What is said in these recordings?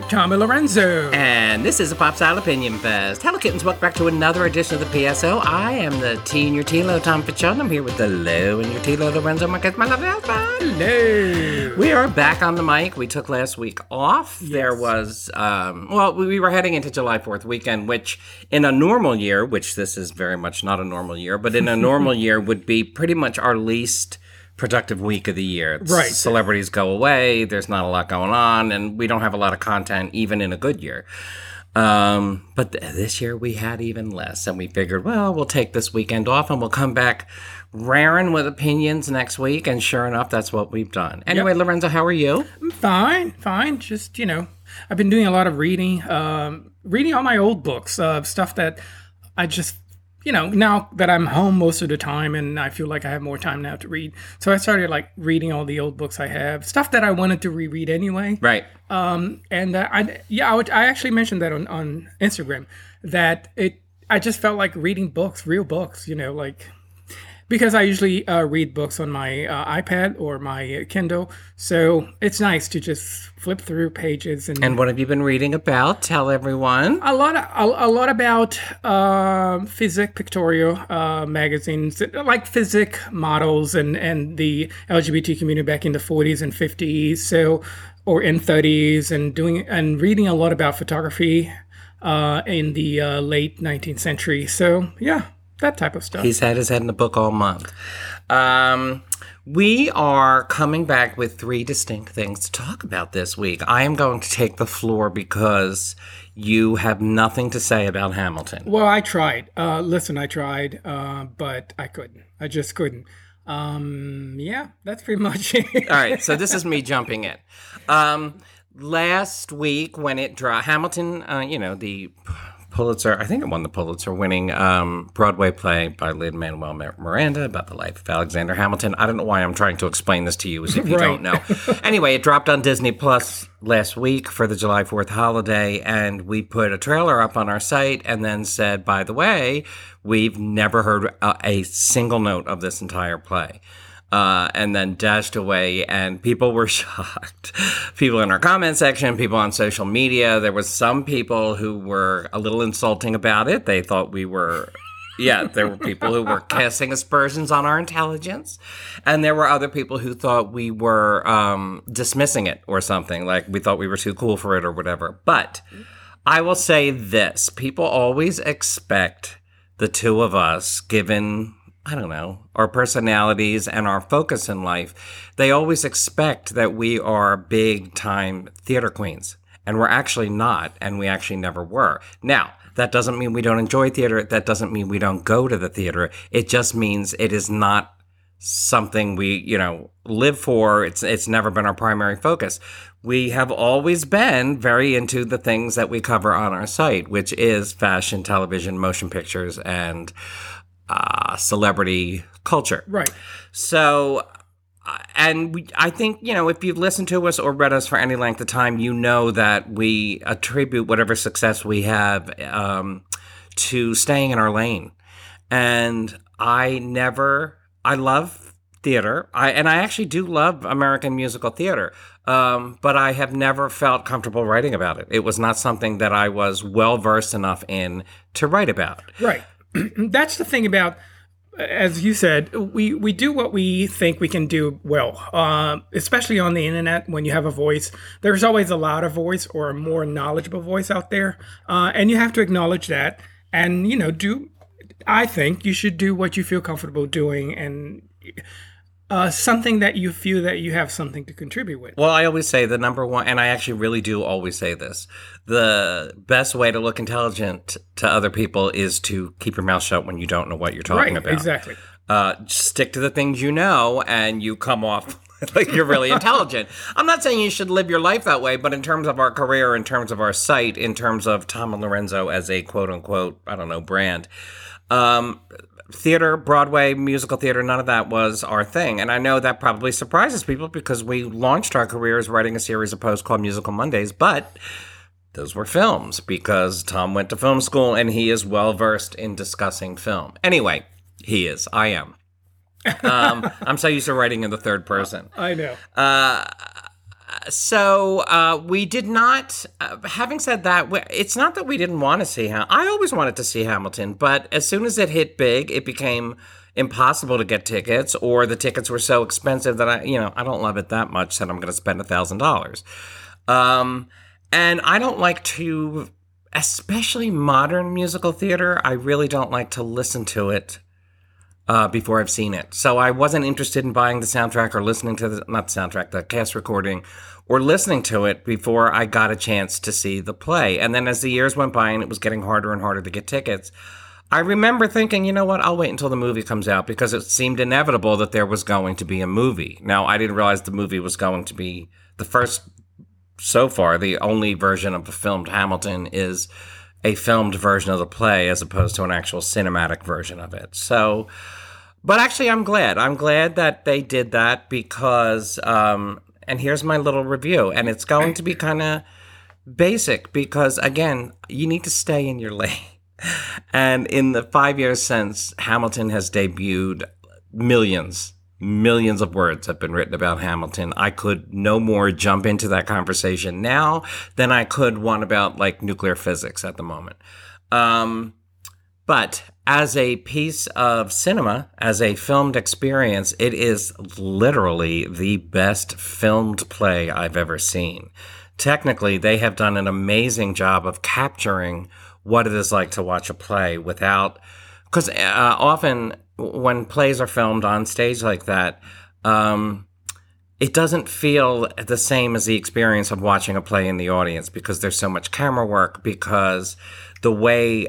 Tommy Lorenzo. And this is a Pop Style Opinion Fest. Hello, kittens. Welcome back to another edition of the PSO. I am the T in your T-Lo, Tom Fitzgerald. I'm here with the Lo in your T-Lo, Lorenzo Marquez, my lovely husband. Hello. We are back on the mic. We took last week off. Yes. There was, we were heading into July 4th weekend, which in a normal year, which this is very much not a normal year, but in a normal year would be pretty much our least productive week of the year. Right. Celebrities go away, there's not a lot going on, and we don't have a lot of content even in a good year. But this year we had even less, and we figured, well, we'll take this weekend off and we'll come back raring with opinions next week, and sure enough, that's what we've done. Anyway, Lorenzo, how are you? Fine. Just, I've been doing a lot of reading, reading all my old books, stuff that I just, now that I'm home most of the time and I feel like I have more time now to read. So I started reading all the old books I have, stuff that I wanted to reread anyway. Right. I actually mentioned that on Instagram, that I just felt like reading books, real books, because I usually read books on my iPad or my Kindle. So it's nice to just flip through pages. And what have you been reading about? Tell everyone. A lot about Physic Pictorial magazines, like Physic models and the LGBT community back in the 40s and 50s, or in 30s, and reading a lot about photography in the late 19th century. So yeah. That type of stuff. He's had his head in the book all month. We are coming back with 3 distinct things to talk about this week. I am going to take the floor because you have nothing to say about Hamilton. Well, I tried. I tried, but I couldn't. I just couldn't. That's pretty much it. All right, so this is me jumping in. Last week when it dropped, Hamilton, the Pulitzer, I think it won the Pulitzer-winning Broadway play by Lin-Manuel Miranda about the life of Alexander Hamilton. I don't know why I'm trying to explain this to you as if you don't know. Anyway, it dropped on Disney Plus last week for the July 4th holiday, and we put a trailer up on our site and then said, by the way, we've never heard a single note of this entire play. And then dashed away, and people were shocked. People in our comment section, people on social media. There was some people who were a little insulting about it. They thought we were, there were people who were casting aspersions on our intelligence. And there were other people who thought we were dismissing it or something, like we thought we were too cool for it or whatever. But I will say this. People always expect the two of us, given our personalities and our focus in life, they always expect that we are big-time theater queens. And we're actually not, and we actually never were. Now, that doesn't mean we don't enjoy theater. That doesn't mean we don't go to the theater. It just means it is not something we, live for. It's never been our primary focus. We have always been very into the things that we cover on our site, which is fashion, television, motion pictures, and celebrity culture. Right. So, I think, if you've listened to us or read us for any length of time, you know that we attribute whatever success we have to staying in our lane. And I love theater. I actually do love American musical theater. But I have never felt comfortable writing about it. It was not something that I was well-versed enough in to write about. Right. That's the thing about, as you said, we do what we think we can do well, especially on the internet. When you have a voice, there's always a louder voice or a more knowledgeable voice out there, and you have to acknowledge that. And I think you should do what you feel comfortable doing, and something that you feel that you have something to contribute with. Well, I always say the number one, and I actually really do always say this, the best way to look intelligent to other people is to keep your mouth shut when you don't know what you're talking about. Exactly. Stick to the things you know, and you come off like you're really intelligent. I'm not saying you should live your life that way, but in terms of our career, in terms of our site, in terms of Tom and Lorenzo as a quote-unquote, brand, theater, Broadway, musical theater, none of that was our thing. And I know that probably surprises people because we launched our careers writing a series of posts called Musical Mondays, but those were films because Tom went to film school and he is well-versed in discussing film. Anyway, he is. I am. I'm so used to writing in the third person. I know. We did not. Having said that, it's not that we didn't want to see I always wanted to see Hamilton, but as soon as it hit big, it became impossible to get tickets, or the tickets were so expensive that I don't love it that much that I'm going to spend $1,000. And I don't like to, especially modern musical theater. I really don't like to listen to it before I've seen it. So I wasn't interested in buying the soundtrack or listening to the cast recording, or listening to it before I got a chance to see the play. And then as the years went by and it was getting harder and harder to get tickets, I remember thinking, you know what, I'll wait until the movie comes out, because it seemed inevitable that there was going to be a movie. Now, I didn't realize the movie was going to be the only version of the filmed Hamilton is a filmed version of the play as opposed to an actual cinematic version of it. So, but actually, I'm glad. I'm glad that they did that because, and here's my little review, and it's going to be kind of basic because, again, you need to stay in your lane. And in the 5 years since Hamilton has debuted, millions of words have been written about Hamilton. I could no more jump into that conversation now than I could one about like nuclear physics at the moment. But as a piece of cinema, as a filmed experience, it is literally the best filmed play I've ever seen. Technically, they have done an amazing job of capturing what it is like to watch a play without, because often when plays are filmed on stage like that, it doesn't feel the same as the experience of watching a play in the audience because there's so much camera work, because the way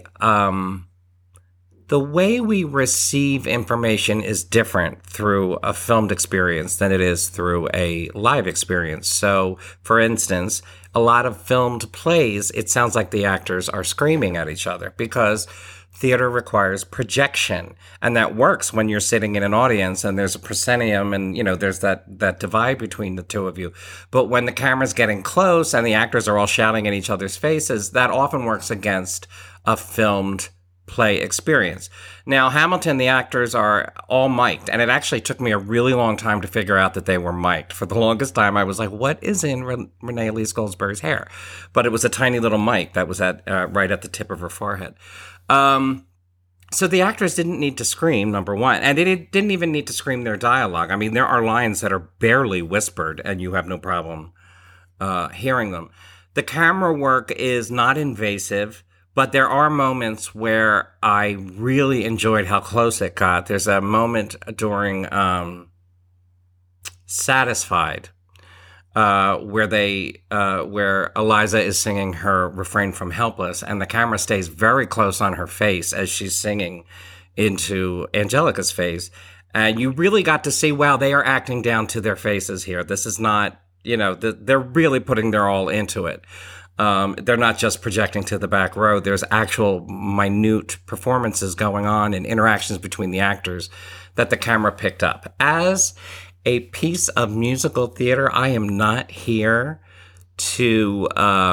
we receive information is different through a filmed experience than it is through a live experience. So, for instance, a lot of filmed plays, it sounds like the actors are screaming at each other because theater requires projection. And that works when you're sitting in an audience and there's a proscenium and, there's that divide between the two of you. But when the camera's getting close and the actors are all shouting at each other's faces, that often works against a filmed play experience. Now, Hamilton, the actors are all mic'd, and it actually took me a really long time to figure out that they were mic'd. For the longest time, I was like, what is in Renee Elise Goldsberry's hair? But it was a tiny little mic that was right at the tip of her forehead. So the actors didn't need to scream, number one, and they didn't even need to scream their dialogue. I mean, there are lines that are barely whispered, and you have no problem hearing them. The camera work is not invasive, but there are moments where I really enjoyed how close it got. There's a moment during Satisfied where Eliza is singing her refrain from Helpless, and the camera stays very close on her face as she's singing into Angelica's face. And you really got to see, wow, they are acting down to their faces here. This is not, they're really putting their all into it. They're not just projecting to the back row. There's actual minute performances going on and interactions between the actors that the camera picked up. As a piece of musical theater, I am not here to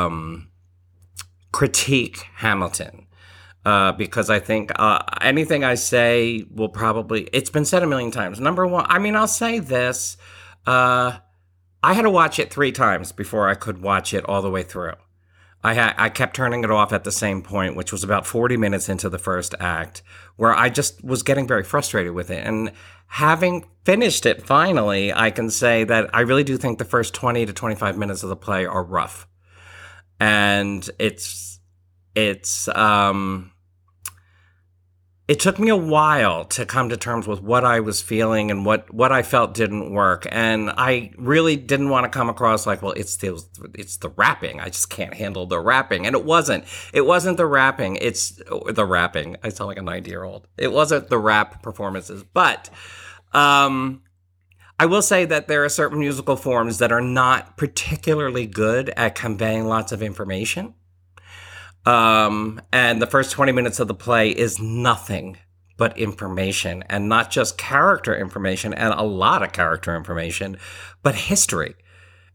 critique Hamilton because I think anything I say will probably, it's been said a million times. Number one, I'll say this. I had to watch it 3 times before I could watch it all the way through. I kept turning it off at the same point, which was about 40 minutes into the first act, where I just was getting very frustrated with it. And having finished it finally, I can say that I really do think the first 20 to 25 minutes of the play are rough. And it took me a while to come to terms with what I was feeling and what I felt didn't work. And I really didn't want to come across like, well, it's the rapping. I just can't handle the rapping. And it wasn't. It wasn't the rapping. It's the rapping. I sound like a 90-year-old. It wasn't the rap performances. But I will say that there are certain musical forms that are not particularly good at conveying lots of information. And the first 20 minutes of the play is nothing but information, and not just character information and a lot of character information, but history.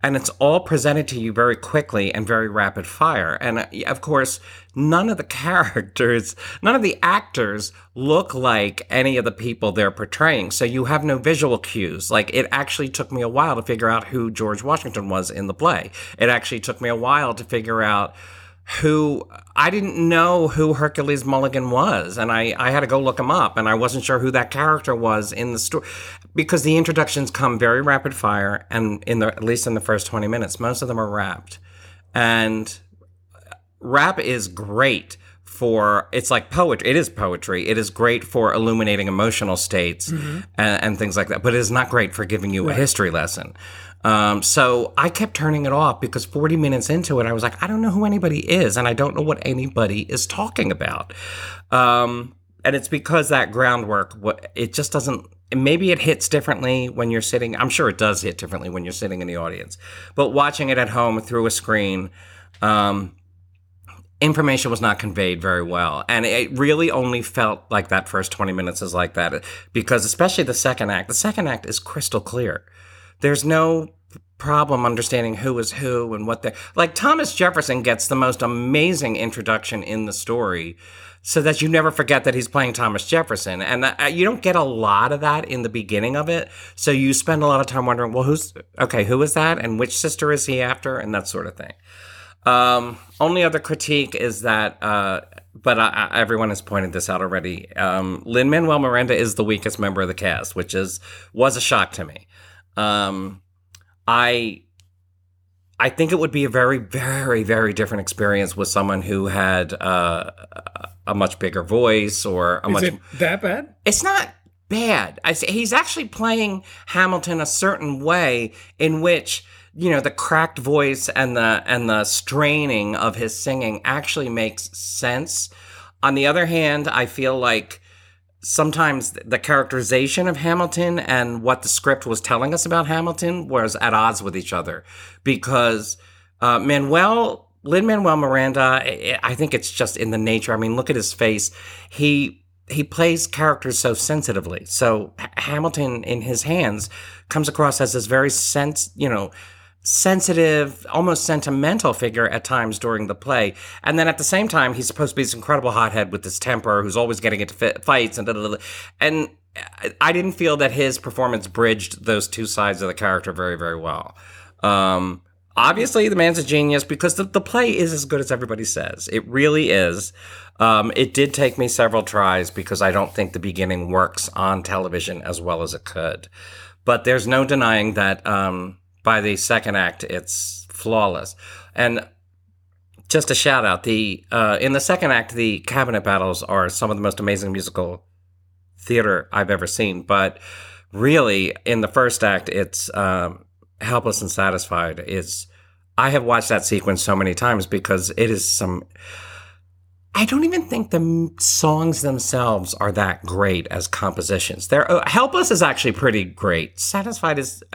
and it's all presented to you very quickly and very rapid fire. And of course, none of the characters, none of the actors look like any of the people they're portraying. So you have no visual cues. Like, it actually took me a while to figure out who George Washington was in the play. It actually took me a while to figure out I didn't know who Hercules Mulligan was, and I had to go look him up, and I wasn't sure who that character was in the story, because the introductions come very rapid fire, and at least in the first 20 minutes, most of them are rapped. And rap is great it's like poetry. It is poetry. It is great for illuminating emotional states and things like that, but it is not great for giving you a history lesson. So I kept turning it off because 40 minutes into it, I was like, I don't know who anybody is, and I don't know what anybody is talking about. And it's because that groundwork, it just doesn't, maybe it hits differently when you're sitting, I'm sure it does hit differently when you're sitting in the audience, but watching it at home through a screen, information was not conveyed very well. And it really only felt like that first 20 minutes is like that, because especially the second act is crystal clear. There's no problem understanding who is who and what they're like. Thomas Jefferson gets the most amazing introduction in the story, so that you never forget that he's playing Thomas Jefferson. And you don't get a lot of that in the beginning of it. So you spend a lot of time wondering, well, who is that? And which sister is he after? And that sort of thing. Only other critique is that, but everyone has pointed this out already. Lin-Manuel Miranda is the weakest member of the cast, which was a shock to me. I think it would be a very, very, very different experience with someone who had a much bigger voice or a much. Is it that bad? It's not bad. He's actually playing Hamilton a certain way in which, the cracked voice and the straining of his singing actually makes sense. On the other hand, I feel like sometimes the characterization of Hamilton and what the script was telling us about Hamilton was at odds with each other, because Lin-Manuel Miranda, I think it's just in the nature. I mean, look at his face. He plays characters so sensitively. So Hamilton in his hands comes across as this very sensitive, almost sentimental figure at times during the play. And then at the same time, he's supposed to be this incredible hothead with this temper who's always getting into fights and And I didn't feel that his performance bridged those two sides of the character very, very well. Obviously, the man's a genius because the play is as good as everybody says. It really is. It did take me several tries because I don't think the beginning works on television as well as it could. But there's no denying that by the second act, it's flawless. And just a shout out, in the second act, the cabinet battles are some of the most amazing musical theater I've ever seen. But really, in the first act, it's Helpless and Satisfied. I have watched that sequence so many times because it is I don't even think the songs themselves are that great as compositions. Helpless is actually pretty great. Satisfied is...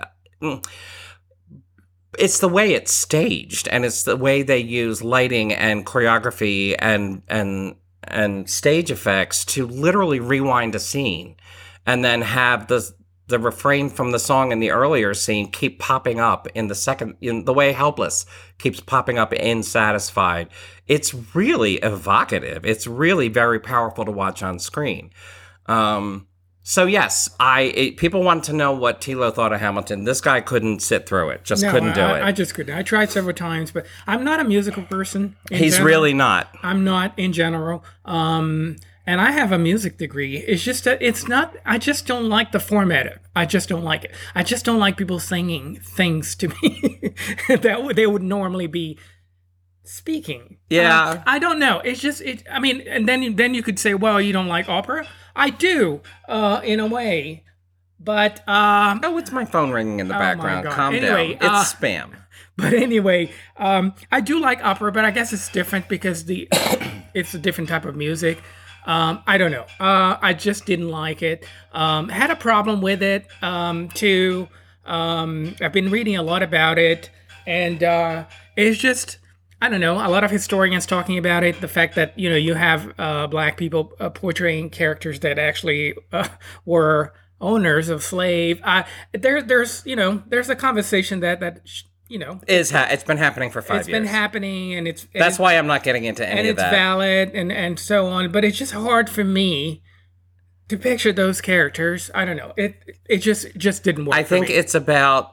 It's the way it's staged, and it's the way they use lighting and choreography and stage effects to literally rewind a scene, and then have the refrain from the song in the earlier scene keep popping up in the second, in the way Helpless keeps popping up in Satisfied. It's really evocative. It's really very powerful to watch on screen. So yes, people want to know what Tilo thought of Hamilton. This guy couldn't sit through it. Couldn't do it. I just couldn't. I tried several times, but I'm not a musical person. He's really not. I'm not in general. And I have a music degree. It's just that it's not. I just don't like the format. I just don't like it. I just don't like people singing things to me that they would normally be speaking. Yeah. I don't know. It's just I mean, and then you could say, well, you don't like opera. I do, in a way, but it's my phone ringing in the background. Calm down. It's spam. But anyway, I do like opera, but I guess it's different because it's a different type of music. I don't know. I just didn't like it. Had a problem with it too. I've been reading a lot about it, and it's just. I don't know, a lot of historians talking about it, the fact that, you have black people portraying characters that actually were owners of slave. There's a conversation that It's been happening for 5 years. It's been happening, and that's why I'm not getting into any of that. And it's valid, and so on. But it's just hard for me to picture those characters. I don't know. It just didn't work. I think it's about.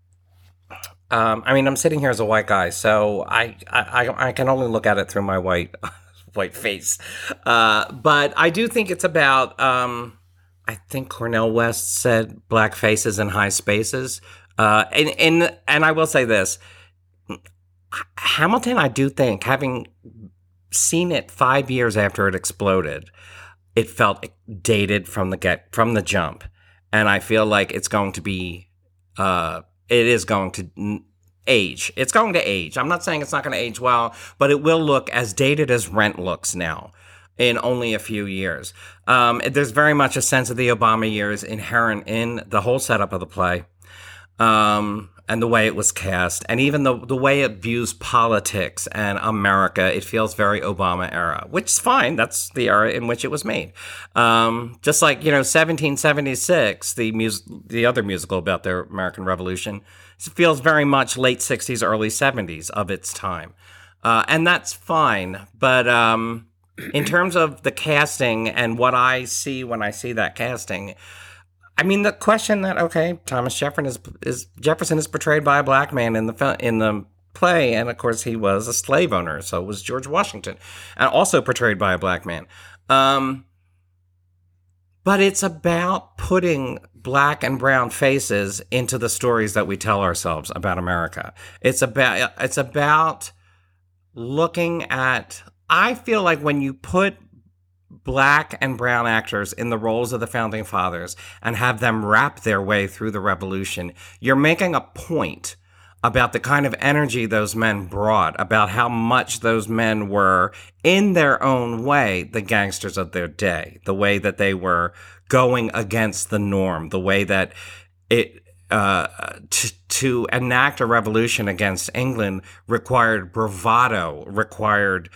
I'm sitting here as a white guy, so I can only look at it through my white face. But I do think it's about. I think Cornel West said black faces in high spaces. And I will say this, Hamilton, I do think, having seen it 5 years after it exploded, it felt dated from the jump. And I feel like it's going to be, it is going to age. It's going to age. I'm not saying it's not going to age well, but it will look as dated as Rent looks now. In only a few years. There's very much a sense of the Obama years inherent in the whole setup of the play, and the way it was cast, and even the way it views politics and America. It feels very Obama era, which is fine. That's the era in which it was made. Just like, 1776, the other musical about the American Revolution, it feels very much late 60s, early 70s of its time. And that's fine, but... in terms of the casting and what I see when I see that casting, the question that Thomas Jefferson is portrayed by a black man in the play, and of course he was a slave owner, so was George Washington, and also portrayed by a black man. But it's about putting black and brown faces into the stories that we tell ourselves about America. It's about looking at. I feel like when you put black and brown actors in the roles of the Founding Fathers and have them rap their way through the Revolution, you're making a point about the kind of energy those men brought, about how much those men were, in their own way, the gangsters of their day, the way that they were going against the norm, the way that it... to enact a revolution against England required bravado, required...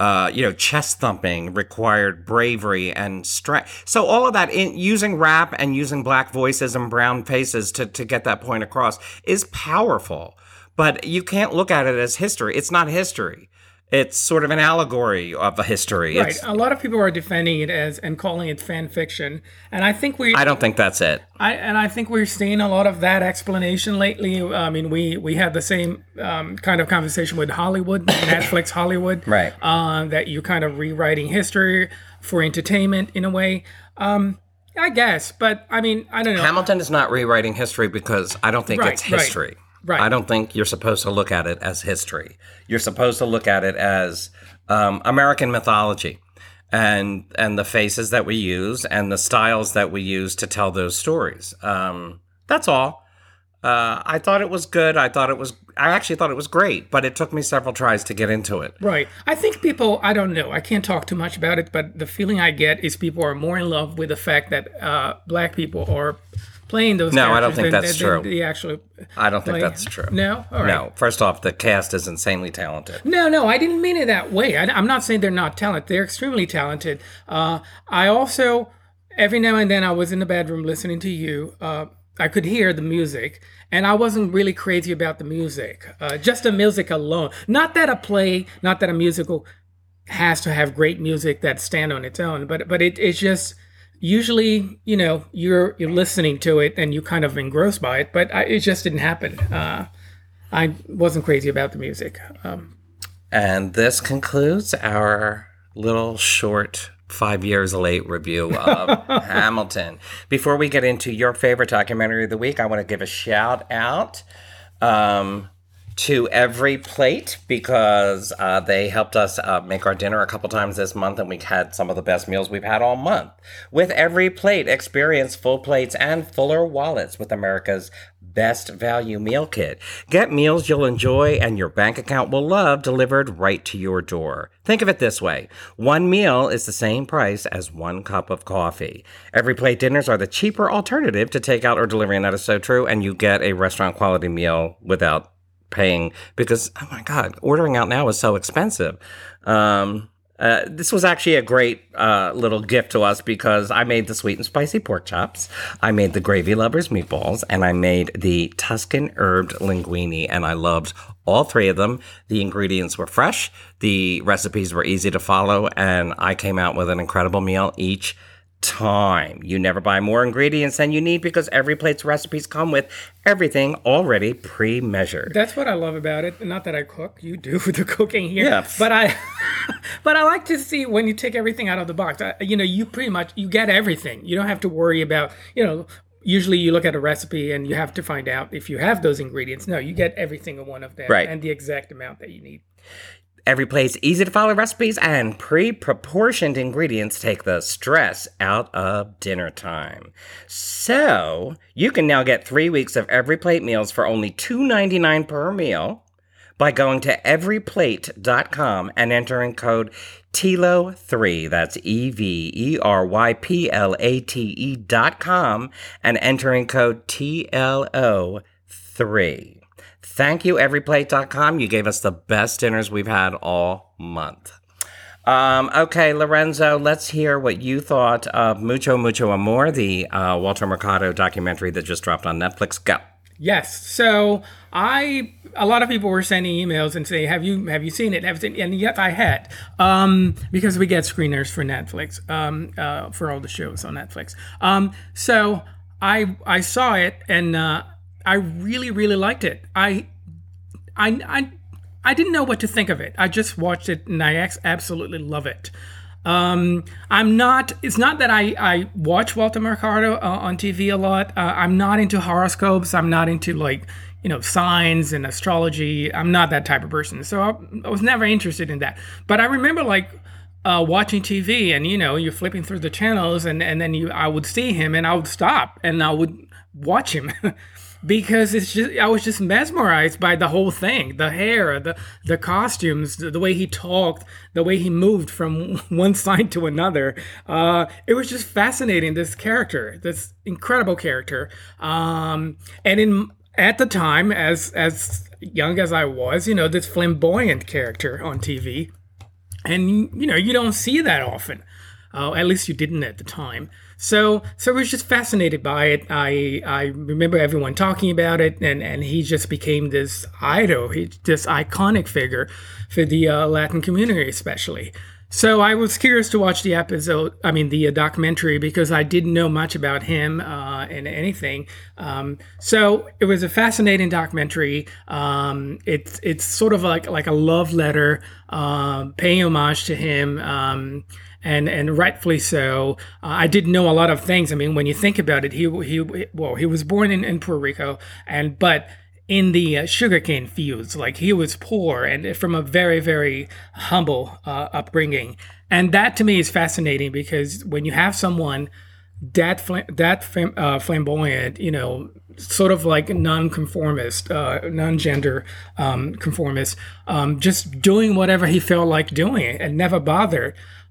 chest thumping, required bravery and strength. So all of that, in using rap and using black voices and brown faces to get that point across, is powerful. But you can't look at it as history. It's not history. It's sort of an allegory of a history. Right. A lot of people are defending it and calling it fan fiction, and I don't think that's it. I think we're seeing a lot of that explanation lately. We had the same kind of conversation with Hollywood, Netflix Hollywood, right? That you're kind of rewriting history for entertainment in a way. I guess, but I don't know. Hamilton is not rewriting history because I don't think it's history. Right. I don't think you're supposed to look at it as history. You're supposed to look at it as American mythology and the faces that we use and the styles that we use to tell those stories. That's all. I thought it was good. I actually thought it was great, but it took me several tries to get into it. Right. I think people, I don't know, I can't talk too much about it, but the feeling I get is people are more in love with the fact that black people are playing those characters. No, I don't think that's true. I don't think that's true. No? All right. No. First off, the cast is insanely talented. No, I didn't mean it that way. I'm not saying they're not talented. They're extremely talented. I also, every now and then, I was in the bedroom listening to you. I could hear the music, and I wasn't really crazy about the music. Just the music alone. Not that a musical has to have great music that stand on its own, but it's just... Usually, you're listening to it and you kind of engrossed by it, but it just didn't happen. I wasn't crazy about the music. And this concludes our little short 5 years late review of Hamilton. Before we get into your favorite documentary of the week, I want to give a shout out to Every Plate, because they helped us make our dinner a couple times this month, and we had some of the best meals we've had all month. With Every Plate, experience full plates and fuller wallets with America's best value meal kit. Get meals you'll enjoy and your bank account will love delivered right to your door. Think of it this way. One meal is the same price as 1 cup of coffee. Every Plate dinners are the cheaper alternative to takeout or delivery, and that is so true, and you get a restaurant quality meal without paying, because, oh my God, ordering out now is so expensive. This was actually a great little gift to us because I made the sweet and spicy pork chops, I made the gravy lovers meatballs, and I made the Tuscan herbed linguine, and I loved all three of them. The ingredients were fresh, the recipes were easy to follow, and I came out with an incredible meal each time. You never buy more ingredients than you need because every plate's recipes come with everything already pre-measured. That's what I love about it. Not that I cook, you do the cooking here. Yeah. But I but I like to see when you take everything out of the box. You pretty much you get everything. You don't have to worry about, usually you look at a recipe and you have to find out if you have those ingredients. No, you get every single one of them Right. and the exact amount that you need. Every plate's easy to follow recipes and pre-proportioned ingredients take the stress out of dinner time. So, you can now get 3 weeks of Every Plate meals for only $2.99 per meal by going to everyplate.com and entering code TILO3, that's EVERYPLATE.com, and entering code TLO3. Thank you, everyplate.com. You gave us the best dinners we've had all month. Okay, Lorenzo, let's hear what you thought of Mucho Mucho Amor, the Walter Mercado documentary that just dropped on Netflix. Go. Yes. So a lot of people were sending emails and saying, have you seen it? And yes, I had, because we get screeners for Netflix, for all the shows on Netflix. So I saw it and, I really, really liked it. I didn't know what to think of it. I just watched it and I absolutely love it. It's not that I watch Walter Mercado on TV a lot. I'm not into horoscopes. I'm not into signs and astrology. I'm not that type of person. So I was never interested in that. But I remember watching TV and, you're flipping through the channels and then I would see him and I would stop and I would watch him. Because I was just mesmerized by the whole thing, the hair, the costumes, the way he talked, the way he moved from one side to another. It was just fascinating. This character, this incredible character, at the time, as young as I was, this flamboyant character on TV, and you don't see that often. At least you didn't at the time. So I was just fascinated by it. I remember everyone talking about it, and he just became this idol, this iconic figure for the Latin community, especially. So I was curious to watch the documentary, because I didn't know much about him and anything. So it was a fascinating documentary. It's sort of like a love letter, paying homage to him. And rightfully so. I didn't know a lot of things. I mean, when you think about it, he was born in Puerto Rico, but in the sugarcane fields, he was poor and from a very, very humble upbringing. And that to me is fascinating, because when you have someone that flamboyant, sort of like non-conformist, non-gender conformist, just doing whatever he felt like doing and never bothered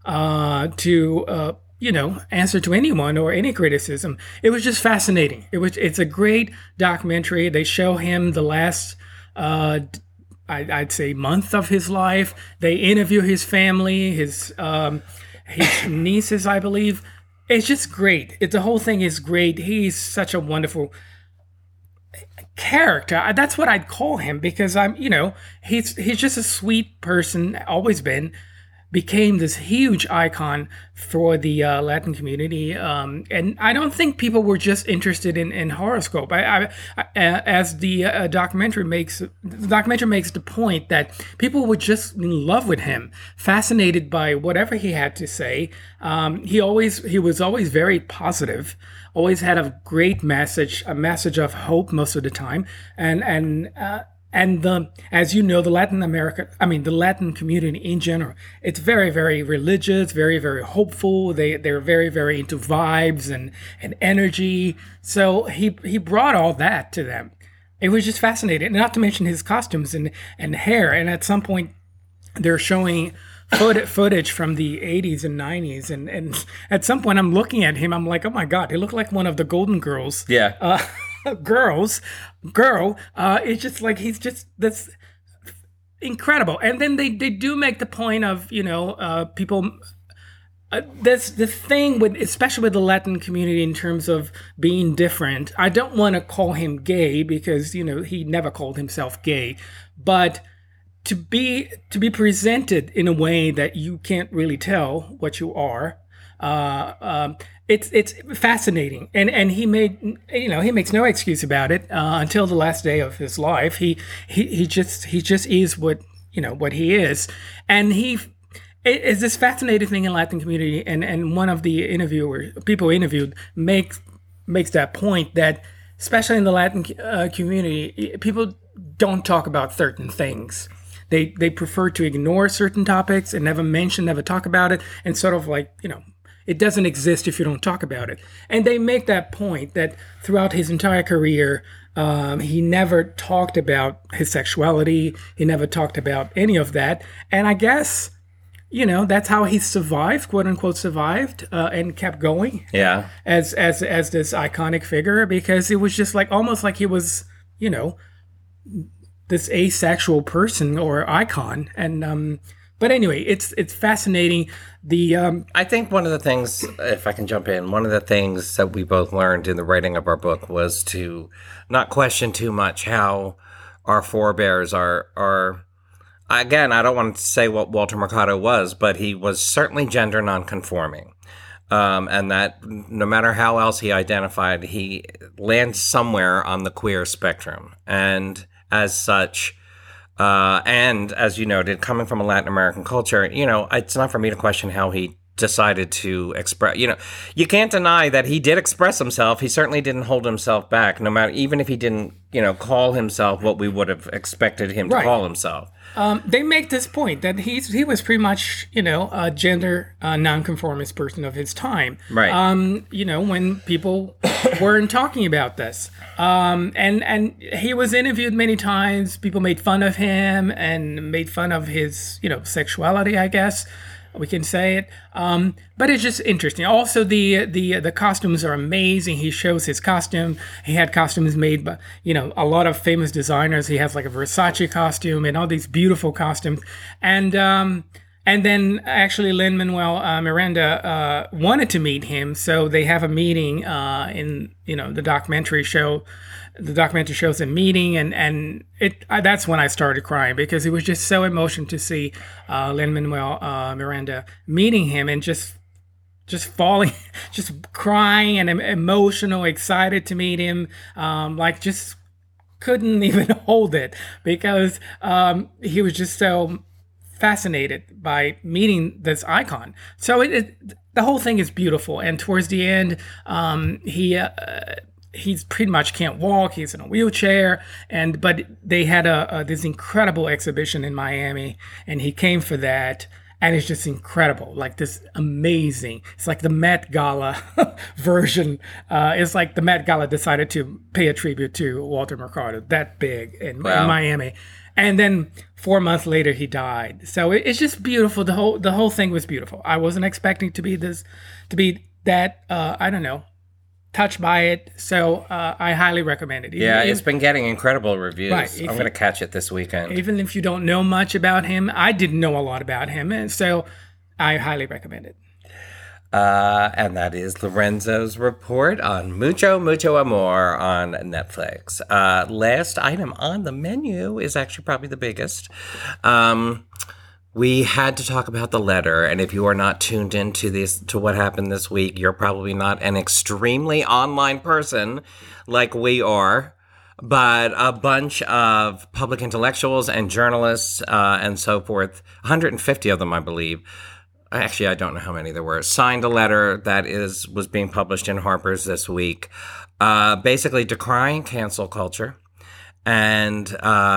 to answer to anyone or any criticism. It was just fascinating. It's a great documentary. They show him the last, I'd say, month of his life. They interview his family, his nieces, I believe. It's just great. The whole thing is great. He's such a wonderful character. That's what I'd call him, because he's just a sweet person, always been. Became this huge icon for the Latin community, and I don't think people were just interested in horoscope. As the documentary makes the point that people were just in love with him, fascinated by whatever he had to say. He was always very positive, always had a great message, a message of hope most of the time, and as you know, the Latin community in general, it's very, very religious, very, very hopeful. They're very, very into vibes and energy. So he brought all that to them. It was just fascinating. Not to mention his costumes and hair. And at some point, they're showing footage from the 80s and 90s. And at some point, I'm looking at him. I'm like, oh my God, he looked like one of the Golden Girls. Yeah. Girl, it's just like he's just this incredible. And then they do make the point of, people. That's the thing with, especially with the Latin community, in terms of being different. I don't want to call him gay because he never called himself gay, but to be presented in a way that you can't really tell what you are. It's fascinating, and he makes no excuse about it until the last day of his life. He just is what he is, and it's this fascinating thing in Latin community, and one of the people interviewed makes that point that especially in the Latin community, people don't talk about certain things. They prefer to ignore certain topics and never talk about it, and sort of like, it doesn't exist if you don't talk about it. And they make that point that throughout his entire career, he never talked about his sexuality. He never talked about any of that. And I guess, that's how he survived, quote unquote, survived, and kept going. Yeah. As this iconic figure, because it was just like almost like he was, this asexual person or icon. And but anyway, it's fascinating. I think one of the things, if I can jump in, one of the things that we both learned in the writing of our book was to not question too much how our forebears are. Again, I don't want to say what Walter Mercado was, but he was certainly gender nonconforming. And that no matter how else he identified, he lands somewhere on the queer spectrum. And as such, and as you noted, coming from a Latin American culture, it's not for me to question how he decided to express, you can't deny that he did express himself. He certainly didn't hold himself back, no matter, even if he didn't, call himself what we would have expected him to call himself. They make this point that he was pretty much, a gender nonconformist person of his time. Right. When people weren't talking about this. And he was interviewed many times. People made fun of him and made fun of his, sexuality, I guess we can say it. But it's just interesting. Also, the costumes are amazing. He shows his costume. He had costumes made by, a lot of famous designers. He has like a Versace costume and all these beautiful costumes. And then actually Lin-Manuel Miranda wanted to meet him. So they have a meeting in, the documentary show. The documentary shows a meeting, and that's when I started crying, because it was just so emotional to see Lin-Manuel Miranda meeting him and just falling, just crying and emotional, excited to meet him, just couldn't even hold it, because he was just so fascinated by meeting this icon. So the whole thing is beautiful, and towards the end, he's pretty much can't walk. He's in a wheelchair, but they had this incredible exhibition in Miami, and he came for that, and it's just incredible, like this amazing. It's like the Met Gala version. It's like the Met Gala decided to pay a tribute to Walter Mercado, that big in Miami, and then 4 months later he died. So it's just beautiful. The whole thing was beautiful. I wasn't expecting to be that. I don't know, touched by it, so I highly recommend it. It's been getting incredible reviews. Right, I'm going to catch it this weekend. Even if you don't know much about him, I didn't know a lot about him, and so I highly recommend it. And that is Lorenzo's report on Mucho, Mucho Amor on Netflix. Last item on the menu is actually probably the biggest. We had to talk about the letter, and if you are not tuned into to what happened this week, you're probably not an extremely online person like we are, but a bunch of public intellectuals and journalists and so forth, 150 of them, I believe. Actually, I don't know how many there were, signed a letter that was being published in Harper's this week, basically decrying cancel culture and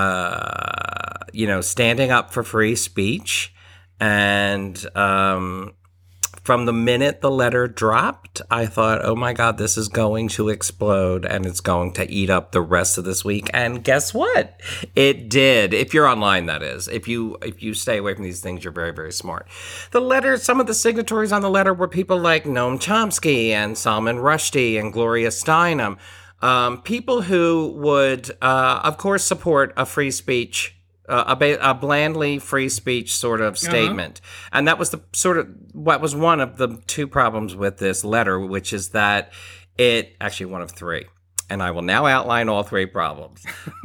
standing up for free speech. And from the minute the letter dropped, I thought, oh my God, this is going to explode and it's going to eat up the rest of this week. And guess what? It did. If you're online, that is. If you stay away from these things, you're very, very smart. The letter, some of the signatories on the letter were people like Noam Chomsky and Salman Rushdie and Gloria Steinem. People who would, of course, support a free speech a blandly free speech sort of statement. And that was the sort of what was one of the two problems with this letter, which is that it actually one of three. And I will now outline all three problems.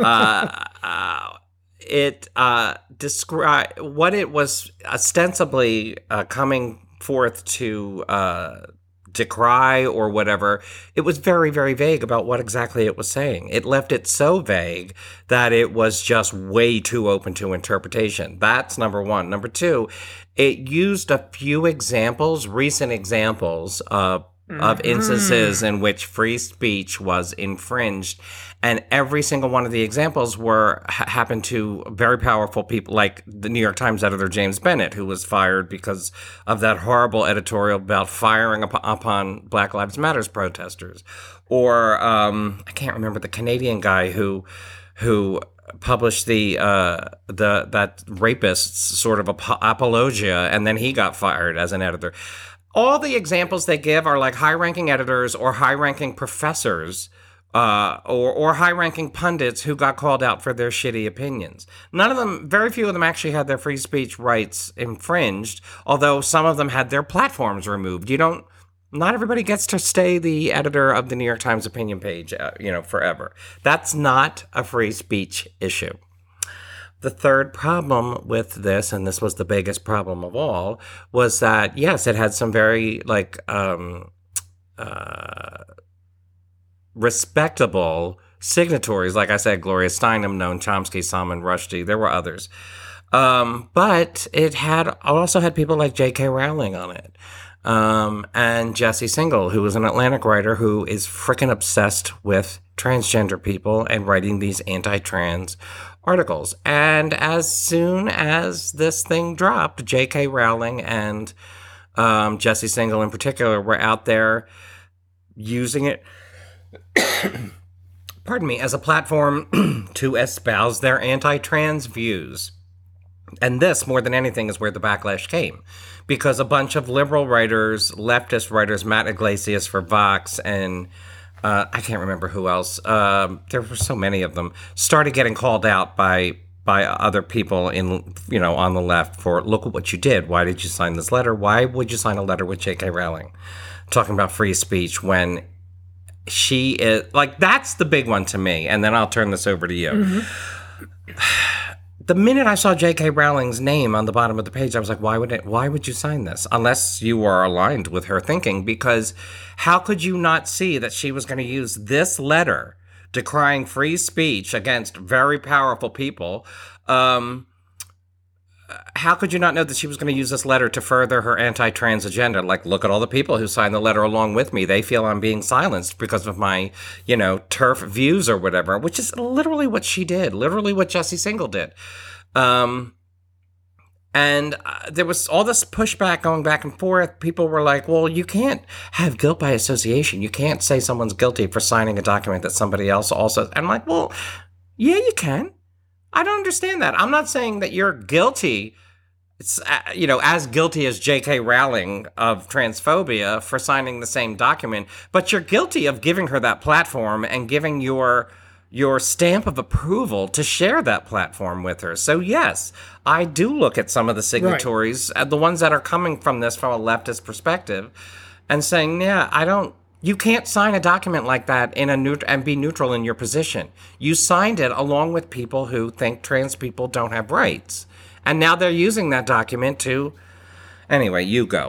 It described what it was ostensibly coming forth to decry or whatever. It was very, very vague about what exactly it was saying. It left it so vague that it was just way too open to interpretation. That's number one. Number two, it used a few examples, recent examples of instances in which free speech was infringed, and every single one of the examples happened to very powerful people, like the New York Times editor James Bennett, who was fired because of that horrible editorial about firing upon Black Lives Matters protesters, or I can't remember the Canadian guy who published that rapist's sort of apologia, and then he got fired as an editor. All the examples they give are like high-ranking editors or high-ranking professors or high-ranking pundits who got called out for their shitty opinions. Very few of them actually had their free speech rights infringed, although some of them had their platforms removed. Not everybody gets to stay the editor of the New York Times opinion page, forever. That's not a free speech issue. The third problem with this, and this was the biggest problem of all, was that, yes, it had some very, respectable signatories. Like I said, Gloria Steinem, Noam Chomsky, Salman Rushdie. There were others. But it also had people like J.K. Rowling on it. And Jesse Singal, who was an Atlantic writer who is frickin' obsessed with transgender people and writing these anti-trans articles. And as soon as this thing dropped, J.K. Rowling and Jesse Singal in particular were out there using it, pardon me, as a platform to espouse their anti-trans views. And this, more than anything, is where the backlash came. Because a bunch of liberal writers, leftist writers, Matt Iglesias for Vox, and I can't remember who else, there were so many of them, started getting called out by other people on the left for, look at what you did. Why did you sign this letter? Why would you sign a letter with J.K. Rowling talking about free speech when she is, that's the big one to me. And then I'll turn this over to you. Mm-hmm. The minute I saw J.K. Rowling's name on the bottom of the page, I was like, why would you sign this? Unless you are aligned with her thinking, because how could you not see that she was going to use this letter decrying free speech against very powerful people? How could you not know that she was going to use this letter to further her anti-trans agenda? Like, look at all the people who signed the letter along with me. They feel I'm being silenced because of my, TERF views or whatever, which is literally what she did, literally what Jesse Singal did. And there was all this pushback going back and forth. People were like, well, you can't have guilt by association. You can't say someone's guilty for signing a document that somebody else also. And I'm like, well, yeah, you can. I don't understand that. I'm not saying that you're guilty, as guilty as J.K. Rowling of transphobia for signing the same document, but you're guilty of giving her that platform and giving your stamp of approval to share that platform with her. So yes, I do look at some of the signatories, right, the ones that are coming from this from a leftist perspective, and saying, yeah, you can't sign a document like that and be neutral in your position. You signed it along with people who think trans people don't have rights. And now they're using that document to... Anyway, you go.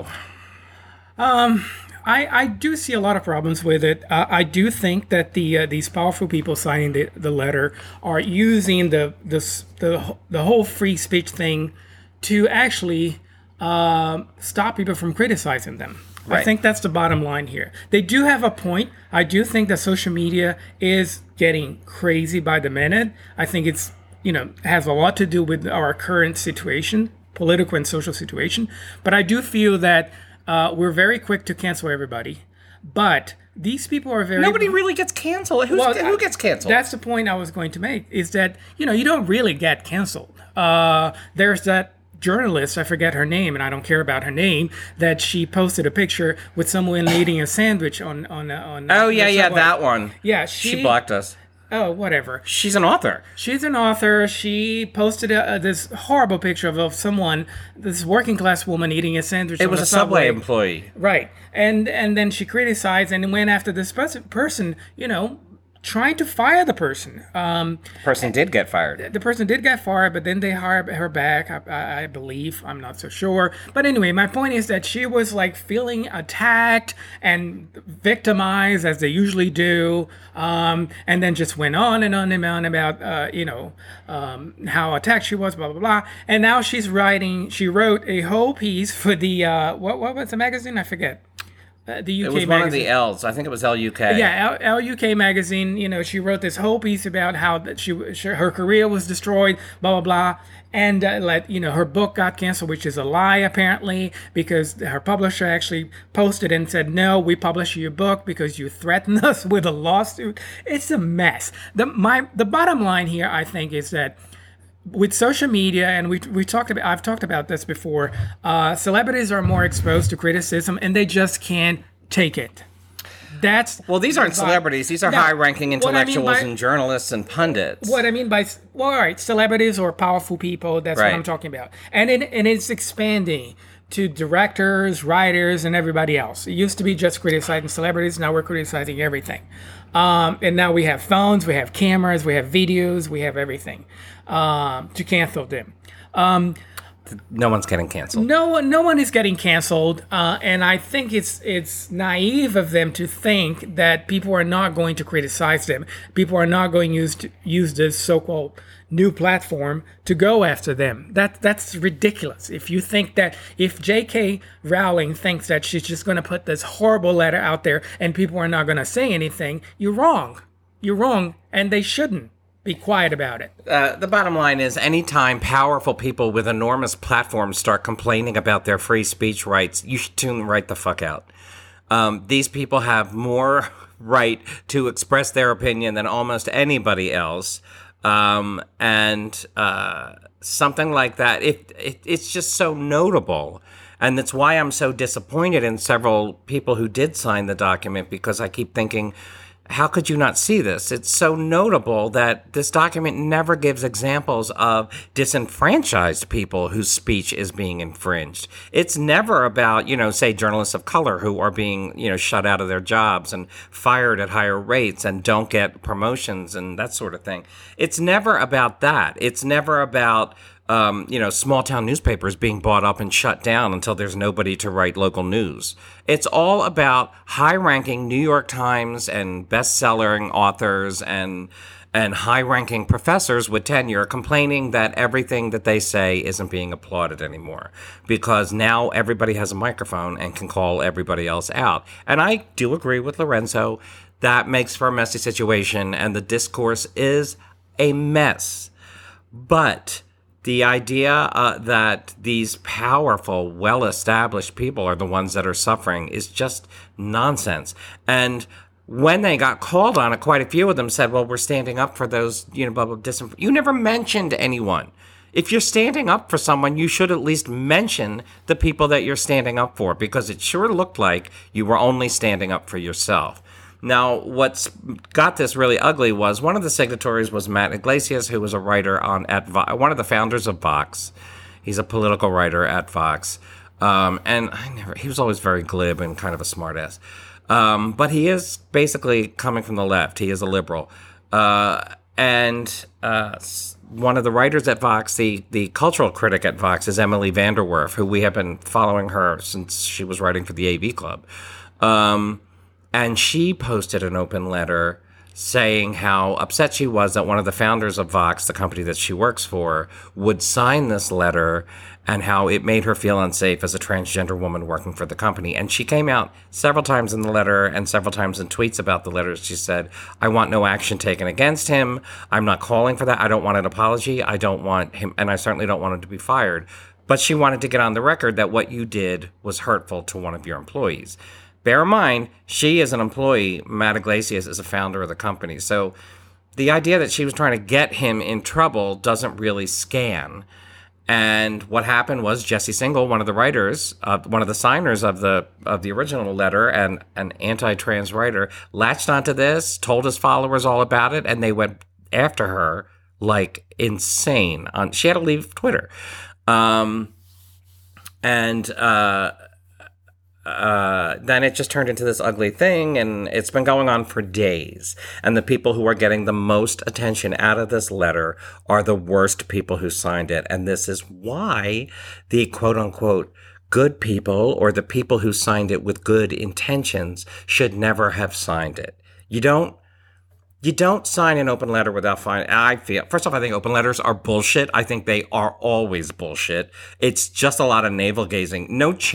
I do see a lot of problems with it. I do think that these powerful people signing the letter are using the whole free speech thing to actually stop people from criticizing them. Right. I think that's the bottom line here. They do have a point. I do think that social media is getting crazy by the minute. I think it's, has a lot to do with our current situation, political and social situation. But I do feel that we're very quick to cancel everybody. But these people are very... Nobody really gets canceled. Who gets canceled? That's the point I was going to make, is that, you don't really get canceled. There's that journalist, I forget her name, and I don't care about her name, that she posted a picture with someone eating a sandwich on oh yeah, that one. Yeah, she blocked us. Oh, whatever. She's an author. She's an author. She posted this horrible picture of someone, this working class woman eating a sandwich. It was a Subway employee. Right. And then she criticized and went after this person, trying to fire the person. Person did get fired. The person did get fired, but then they hired her back, I believe. I'm not so sure. But anyway, my point is that she was like feeling attacked and victimized as they usually do. And then just went on and on and on about, how attacked she was, blah, blah, blah. And now she wrote a whole piece for the, what was the magazine? I forget. The UK It was magazine. one of the L's. I think it was LUK. Yeah, LUK magazine. She wrote this whole piece about how that her career was destroyed, blah blah blah, and her book got canceled, which is a lie apparently, because her publisher actually posted and said, "No, we publish your book because you threatened us with a lawsuit." It's a mess. The bottom line here, I think, is that with social media, and I've talked about this before, celebrities are more exposed to criticism and they just can't take it. These aren't celebrities. These are high-ranking intellectuals and journalists and pundits. What I mean by, all right, celebrities or powerful people, that's what I'm talking about. And it's expanding to directors, writers, and everybody else. It used to be just criticizing celebrities. Now we're criticizing everything. And now we have phones, we have cameras, we have videos, we have everything to cancel them. No one's getting canceled. No one is getting canceled, and I think it's naive of them to think that people are not going to criticize them. People are not going to use this so-called new platform to go after them. That's ridiculous. If you think that, if J.K. Rowling thinks that she's just going to put this horrible letter out there and people are not going to say anything, you're wrong. You're wrong, and they shouldn't be quiet about it. The bottom line is, anytime powerful people with enormous platforms start complaining about their free speech rights, you should tune right the fuck out. These people have more right to express their opinion than almost anybody else. And something like that, it's just so notable. And that's why I'm so disappointed in several people who did sign the document, because I keep thinking, how could you not see this? It's so notable that this document never gives examples of disenfranchised people whose speech is being infringed. It's never about, say, journalists of color who are being, shut out of their jobs and fired at higher rates and don't get promotions and that sort of thing. It's never about that. It's never about small town newspapers being bought up and shut down until there's nobody to write local news. It's all about high-ranking New York Times and best-selling authors and high-ranking professors with tenure complaining that everything that they say isn't being applauded anymore, because now everybody has a microphone and can call everybody else out. And I do agree with Lorenzo. That makes for a messy situation, and the discourse is a mess. But the idea that these powerful, well-established people are the ones that are suffering is just nonsense. And when they got called on it, quite a few of them said, well, we're standing up for those, blah, blah, You never mentioned anyone. If you're standing up for someone, you should at least mention the people that you're standing up for, because it sure looked like you were only standing up for yourself. Now, what's got this really ugly was one of the signatories was Matt Iglesias, who was a writer one of the founders of Vox. He's a political writer at Vox. He was always very glib and kind of a smartass. But he is basically coming from the left. He is a liberal. One of the writers at Vox, the cultural critic at Vox, is Emily Vanderwerf, who we have been following her since she was writing for the AV Club. And she posted an open letter saying how upset she was that one of the founders of Vox, the company that she works for, would sign this letter, and how it made her feel unsafe as a transgender woman working for the company. And she came out several times in the letter and several times in tweets about the letter. She said, I want no action taken against him. I'm not calling for that. I don't want an apology. I don't want him, and I certainly don't want him to be fired. But she wanted to get on the record that what you did was hurtful to one of your employees. Bear in mind, she is an employee. Matt Iglesias is a founder of the company. So the idea that she was trying to get him in trouble doesn't really scan. And what happened was Jesse Singal, one of the writers, one of the signers of the original letter, and an anti-trans writer, latched onto this, told his followers all about it, and they went after her like insane. She had to leave Twitter, then it just turned into this ugly thing, and it's been going on for days. And the people who are getting the most attention out of this letter are the worst people who signed it. And this is why the quote unquote good people, or the people who signed it with good intentions, should never have signed it. You don't sign an open letter without first off, I think open letters are bullshit. I think they are always bullshit. It's just a lot of navel gazing.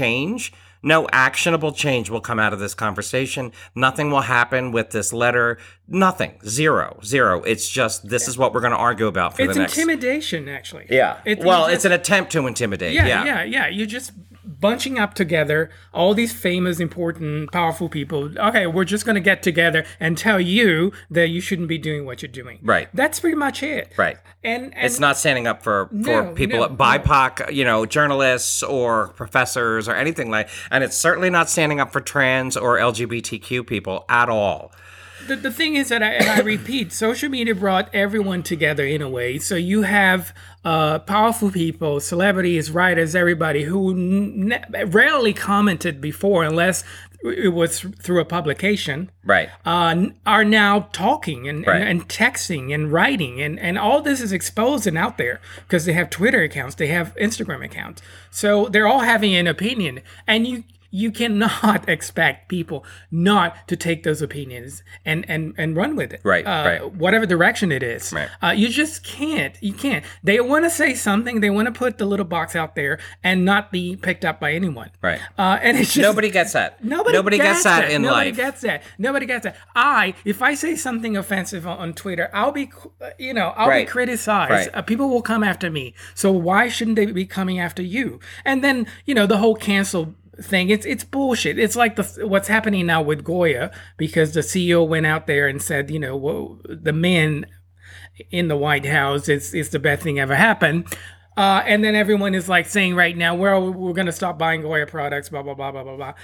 No actionable change will come out of this conversation. Nothing will happen with this letter. Nothing. Zero. It's just, this is what we're going to argue about for the next... It's intimidation, actually. Yeah. It's an attempt to intimidate. Yeah. You're just bunching up together all these famous, important, powerful people. Okay, we're just going to get together and tell you that you shouldn't be doing what you're doing. Right. That's pretty much it. Right. And it's not standing up for people, BIPOC, journalists or professors or anything like, and it's certainly not standing up for trans or LGBTQ people at all. The thing is that, I repeat, social media brought everyone together in a way. So you have powerful people, celebrities, writers, everybody who rarely commented before unless it was through a publication, right? Are now talking and texting and writing. And all this is exposed and out there because they have Twitter accounts, they have Instagram accounts. So they're all having an opinion. And you cannot expect people not to take those opinions and run with it. Right. Whatever direction it is. Right. You just can't. You can't. They want to say something. They want to put the little box out there and not be picked up by anyone. Right. And it's just... Nobody gets that. Nobody gets that in life. Nobody gets that. If I say something offensive on Twitter, I'll be, be criticized. Right. People will come after me. So why shouldn't they be coming after you? And then, the whole cancel thing, it's bullshit. It's like what's happening now with Goya, because the CEO went out there and said, the men in the White House is the best thing ever happened. And then everyone is like saying right now, we're going to stop buying Goya products, blah, blah, blah, blah, blah, blah.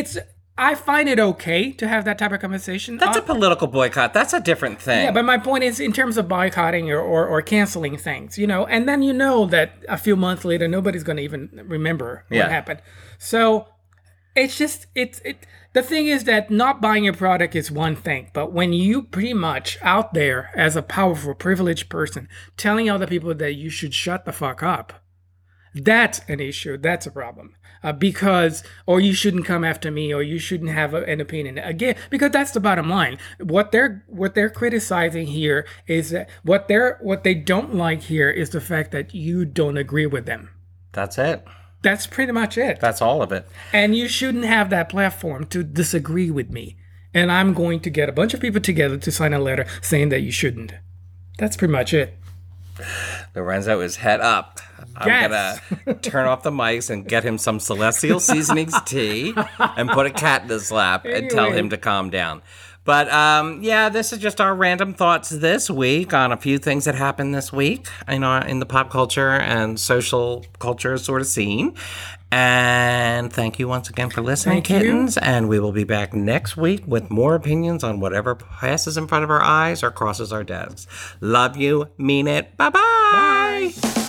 I find it okay to have that type of conversation. That's a political boycott. That's a different thing. Yeah, but my point is in terms of boycotting or canceling things, and then that a few months later, nobody's going to even remember what happened. So it's just, the thing is that not buying a product is one thing, but when you pretty much out there as a powerful, privileged person telling other people that you should shut the fuck up, that's an issue. That's a problem. Or you shouldn't come after me, or you shouldn't have an opinion. Again, because that's the bottom line. What they're criticizing here is that what they don't like here is the fact that you don't agree with them. That's it. That's pretty much it. That's all of it. And you shouldn't have that platform to disagree with me. And I'm going to get a bunch of people together to sign a letter saying that you shouldn't. That's pretty much it. Lorenzo is head up. I'm going to turn off the mics and get him some Celestial Seasonings tea and put a cat in his lap and tell him to calm down. But, this is just our random thoughts this week on a few things that happened this week, in the pop culture and social culture sort of scene. And thank you once again for listening, kittens. And we will be back next week with more opinions on whatever passes in front of our eyes or crosses our desks. Love you. Mean it. Bye-bye. Bye.